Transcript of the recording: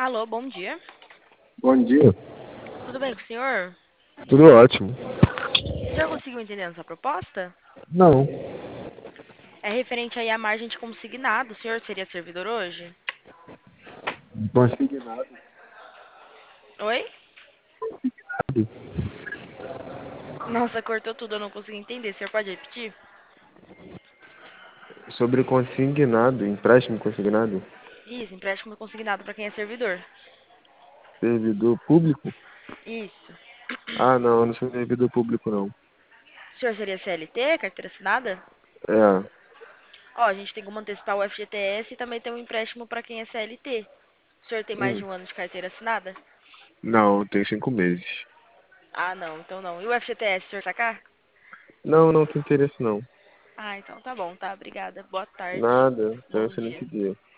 Alô, bom dia. Bom dia. Tudo bem com o senhor? Tudo ótimo. O senhor conseguiu entender essa proposta? Não. É referente aí à margem de consignado. O senhor seria servidor hoje? Consignado. Oi? Nossa, cortou tudo, eu não consegui entender. O senhor pode repetir? Sobre consignado, empréstimo consignado, Isso, empréstimo consignado para quem é servidor. servidor público? Isso. Ah, não, eu não sou servidor público, não. O senhor seria CLT, carteira assinada? É, Ó, a gente tem como antecipar o FGTS e também tem um empréstimo para quem é CLT. O senhor tem mais de hum, um ano de carteira assinada? não, tem 5 meses. Ah, não, então não. E o FGTS, o senhor tá cá? Não, não tem interesse, não. Ah, então tá bom, tá? Obrigada. Boa tarde. Nada, tenha um Bom excelente dia. dia.